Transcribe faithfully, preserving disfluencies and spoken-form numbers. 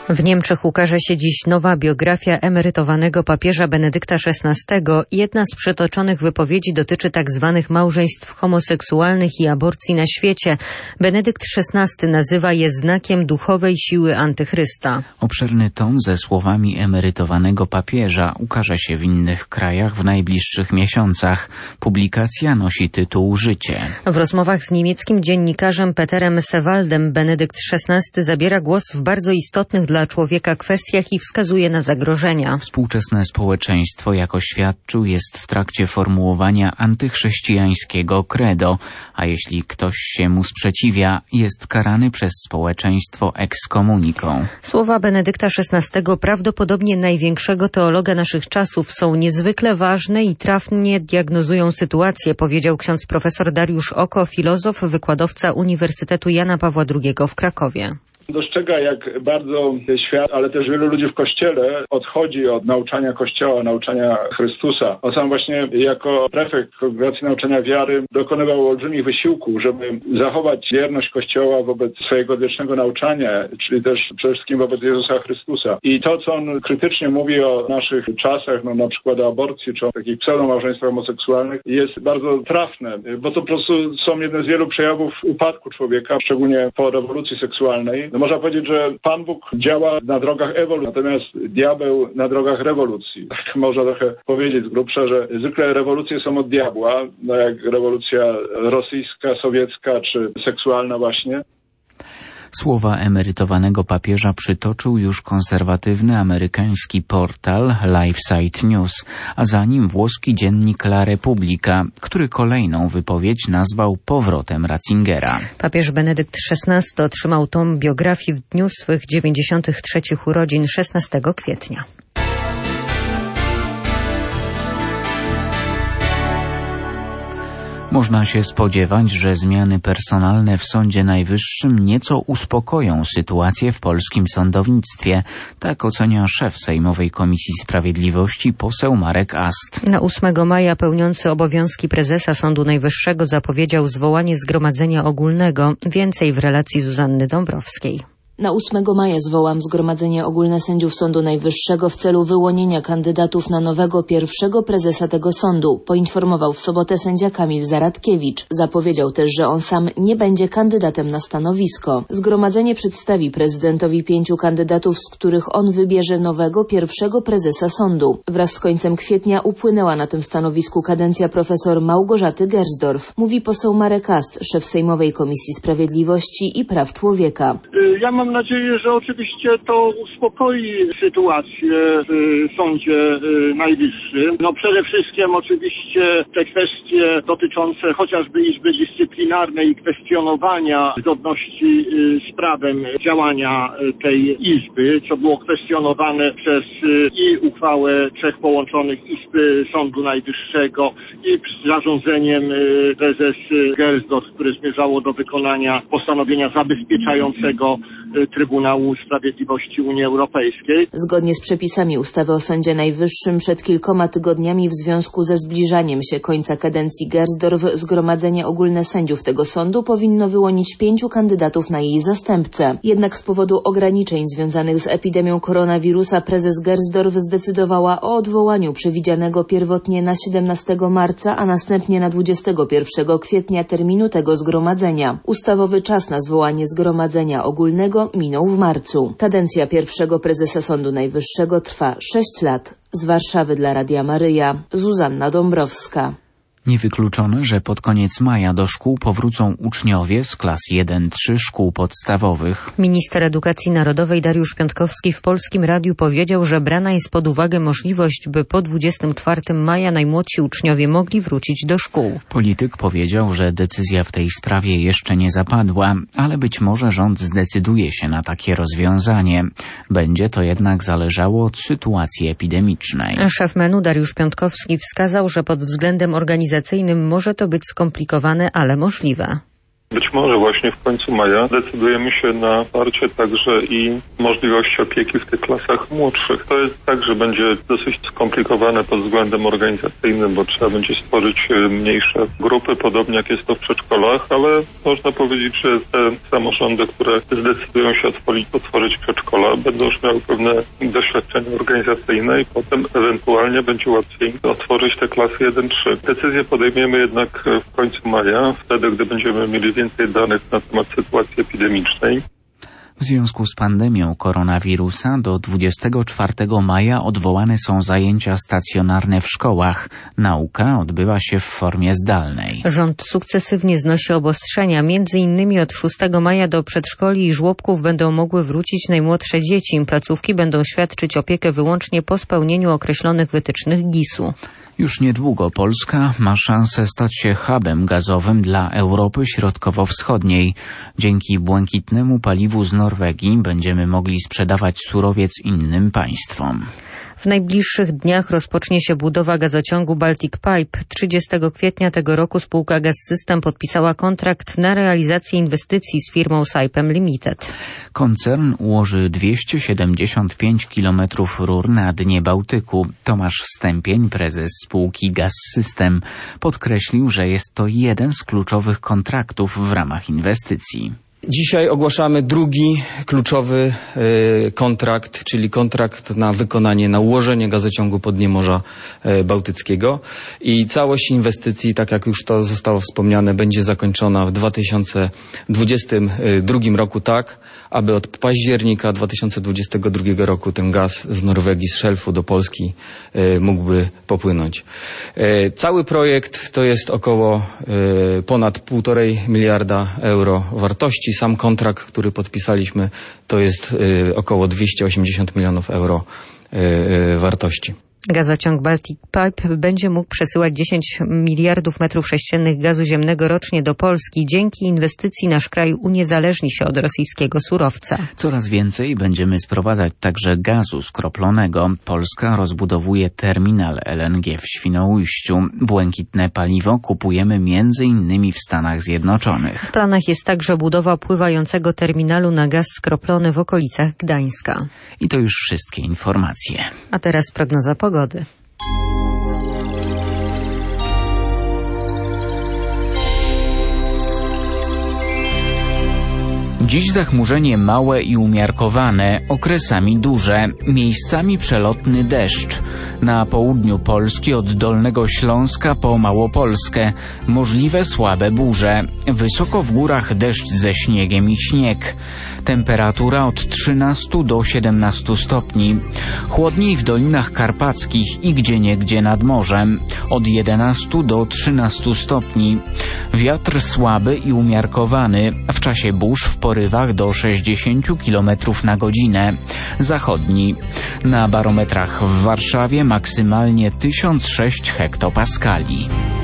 W Niemczech ukaże się dziś nowa biografia emerytowanego papieża Benedykta szesnastego. Jedna z przytoczonych wypowiedzi dotyczy tak zwanych małżeństw homoseksualnych i aborcji na świecie. Benedykt szesnasty nazywa je znakiem duchowej siły antychrysta. Obszerny tom ze słowami emerytowanego papieża ukaże się w innych krajach w najbliższych miesiącach. Publikacja nosi tytuł Życie. W rozmowach z niemieckim dziennikarzem Peterem Sewaldem Benedykt szesnasty zabiera głos w bardzo istotnych dla człowieka kwestiach i wskazuje na zagrożenia. Współczesne społeczeństwo, jak oświadczył, jest w trakcie formułowania antychrześcijańskiego credo, a jeśli ktoś się mu sprzeciwia, jest karany przez społeczeństwo ekskomuniką. Słowa Benedykta szesnastego, prawdopodobnie największego teologa naszych czasów, są niezwykle ważne i trafnie diagnozują sytuację, powiedział ksiądz profesor Dariusz Oko, filozof, wykładowca Uniwersytetu Jana Pawła drugiego w Krakowie. Dostrzega, jak bardzo świat, ale też wielu ludzi w Kościele odchodzi od nauczania Kościoła, nauczania Chrystusa. On sam właśnie jako prefekt Kongregacji Nauczania Wiary dokonywał olbrzymich wysiłków, żeby zachować wierność Kościoła wobec swojego wiecznego nauczania, czyli też przede wszystkim wobec Jezusa Chrystusa. I to, co on krytycznie mówi o naszych czasach, no na przykład o aborcji, czy o takich pseudomałżeństwach homoseksualnych, jest bardzo trafne, bo to po prostu są jedne z wielu przejawów upadku człowieka, szczególnie po rewolucji seksualnej. No można powiedzieć, że Pan Bóg działa na drogach ewolucji, natomiast diabeł na drogach rewolucji. Tak można trochę powiedzieć z grubsza, że zwykle rewolucje są od diabła, no jak rewolucja rosyjska, sowiecka czy seksualna właśnie. Słowa emerytowanego papieża przytoczył już konserwatywny amerykański portal LifeSite News, a za nim włoski dziennik La Repubblica, który kolejną wypowiedź nazwał powrotem Ratzingera. Papież Benedykt szesnasty otrzymał tom biografii w dniu swych dziewięćdziesiątych trzecich urodzin szesnastego kwietnia. Można się spodziewać, że zmiany personalne w Sądzie Najwyższym nieco uspokoją sytuację w polskim sądownictwie. Tak ocenia szef Sejmowej Komisji Sprawiedliwości poseł Marek Ast. Na ósmego maja pełniący obowiązki prezesa Sądu Najwyższego zapowiedział zwołanie Zgromadzenia Ogólnego. Więcej w relacji Zuzanny Dąbrowskiej. Na ósmego maja zwołam Zgromadzenie Ogólne Sędziów Sądu Najwyższego w celu wyłonienia kandydatów na nowego pierwszego prezesa tego sądu, poinformował w sobotę sędzia Kamil Zaradkiewicz. Zapowiedział też, że on sam nie będzie kandydatem na stanowisko. Zgromadzenie przedstawi prezydentowi pięciu kandydatów, z których on wybierze nowego pierwszego prezesa sądu. Wraz z końcem kwietnia upłynęła na tym stanowisku kadencja profesor Małgorzaty Gersdorf. Mówi poseł Marek Ast, szef Sejmowej Komisji Sprawiedliwości i Praw Człowieka. Ja mam nadzieję, że oczywiście to uspokoi sytuację w Sądzie Najwyższym. No przede wszystkim oczywiście te kwestie dotyczące chociażby Izby Dyscyplinarnej i kwestionowania zgodności z prawem działania tej Izby, co było kwestionowane przez i uchwałę trzech połączonych Izb Sądu Najwyższego i zarządzeniem prezes Gersdorf, które zmierzało do wykonania postanowienia zabezpieczającego Trybunału Sprawiedliwości Unii Europejskiej. Zgodnie z przepisami ustawy o Sądzie Najwyższym przed kilkoma tygodniami w związku ze zbliżaniem się końca kadencji Gersdorf Zgromadzenie Ogólne Sędziów tego sądu powinno wyłonić pięciu kandydatów na jej zastępcę. Jednak z powodu ograniczeń związanych z epidemią koronawirusa prezes Gersdorf zdecydowała o odwołaniu przewidzianego pierwotnie na siedemnastego marca, a następnie na dwudziestego pierwszego kwietnia terminu tego zgromadzenia. Ustawowy czas na zwołanie Zgromadzenia Ogólnego minął w marcu. Kadencja pierwszego prezesa Sądu Najwyższego trwa sześć lat. Z Warszawy dla Radia Maryja, Zuzanna Dąbrowska. Niewykluczone, że pod koniec maja do szkół powrócą uczniowie z klas jeden trzy szkół podstawowych. Minister Edukacji Narodowej Dariusz Piontkowski w Polskim Radiu powiedział, że brana jest pod uwagę możliwość, by po dwudziestego czwartego maja najmłodsi uczniowie mogli wrócić do szkół. Polityk powiedział, że decyzja w tej sprawie jeszcze nie zapadła, ale być może rząd zdecyduje się na takie rozwiązanie. Będzie to jednak zależało od sytuacji epidemicznej. Szef M E N u Dariusz Piontkowski wskazał, że pod względem organizacyjnym może to być skomplikowane, ale możliwe. Być może właśnie w końcu maja decydujemy się na wsparcie także i możliwości opieki w tych klasach młodszych. To jest tak, że będzie dosyć skomplikowane pod względem organizacyjnym, bo trzeba będzie stworzyć mniejsze grupy, podobnie jak jest to w przedszkolach, ale można powiedzieć, że te samorządy, które zdecydują się otworzyć, otworzyć przedszkola, będą już miały pewne doświadczenia organizacyjne i potem ewentualnie będzie łatwiej otworzyć te klasy jeden trzy. Decyzję podejmiemy jednak w końcu maja, wtedy, gdy będziemy mieli więcej danych na temat sytuacji epidemicznej. W związku z pandemią koronawirusa do dwudziestego czwartego maja odwołane są zajęcia stacjonarne w szkołach. Nauka odbywa się w formie zdalnej. Rząd sukcesywnie znosi obostrzenia. Między innymi od szóstego maja do przedszkoli i żłobków będą mogły wrócić najmłodsze dzieci. Placówki będą świadczyć opiekę wyłącznie po spełnieniu określonych wytycznych G I S-u. Już niedługo Polska ma szansę stać się hubem gazowym dla Europy Środkowo-Wschodniej. Dzięki błękitnemu paliwu z Norwegii będziemy mogli sprzedawać surowiec innym państwom. W najbliższych dniach rozpocznie się budowa gazociągu Baltic Pipe. trzydziestego kwietnia tego roku spółka Gaz System podpisała kontrakt na realizację inwestycji z firmą Saipem Limited. Koncern ułoży dwieście siedemdziesiąt pięć kilometrów rur na dnie Bałtyku. Tomasz Stępień, prezes spółki Gaz System, podkreślił, że jest to jeden z kluczowych kontraktów w ramach inwestycji. Dzisiaj ogłaszamy drugi kluczowy y, kontrakt, czyli kontrakt na wykonanie, na ułożenie gazociągu po dnie Morza y, Bałtyckiego i całość inwestycji, tak jak już to zostało wspomniane, będzie zakończona w dwa tysiące dwudziestym drugim roku tak, aby od października dwa tysiące dwudziestego drugiego roku ten gaz z Norwegii, z szelfu do Polski y, mógłby popłynąć. Y, cały projekt to jest około y, ponad półtorej miliarda euro wartości. Sam kontrakt, który podpisaliśmy, to jest y, około dwieście osiemdziesiąt milionów euro y, y, wartości. Gazociąg Baltic Pipe będzie mógł przesyłać dziesięć miliardów metrów sześciennych gazu ziemnego rocznie do Polski. Dzięki inwestycji nasz kraj uniezależni się od rosyjskiego surowca. Coraz więcej będziemy sprowadzać także gazu skroplonego. Polska rozbudowuje terminal L N G w Świnoujściu. Błękitne paliwo kupujemy między innymi w Stanach Zjednoczonych. W planach jest także budowa pływającego terminalu na gaz skroplony w okolicach Gdańska. I to już wszystkie informacje. A teraz prognoza pogody. Dziś zachmurzenie małe i umiarkowane, okresami duże, miejscami przelotny deszcz. Na południu Polski od Dolnego Śląska po Małopolskę możliwe słabe burze. Wysoko w górach deszcz ze śniegiem i śnieg. Temperatura od trzynastu do siedemnastu stopni. Chłodniej w dolinach karpackich i gdzieniegdzie nad morzem. Od jedenastu do trzynastu stopni. Wiatr słaby i umiarkowany. W czasie burz w porywach do sześćdziesięciu kilometrów na godzinę. Zachodni. Na barometrach w Warszawie maksymalnie tysiąc sześć hektopaskali.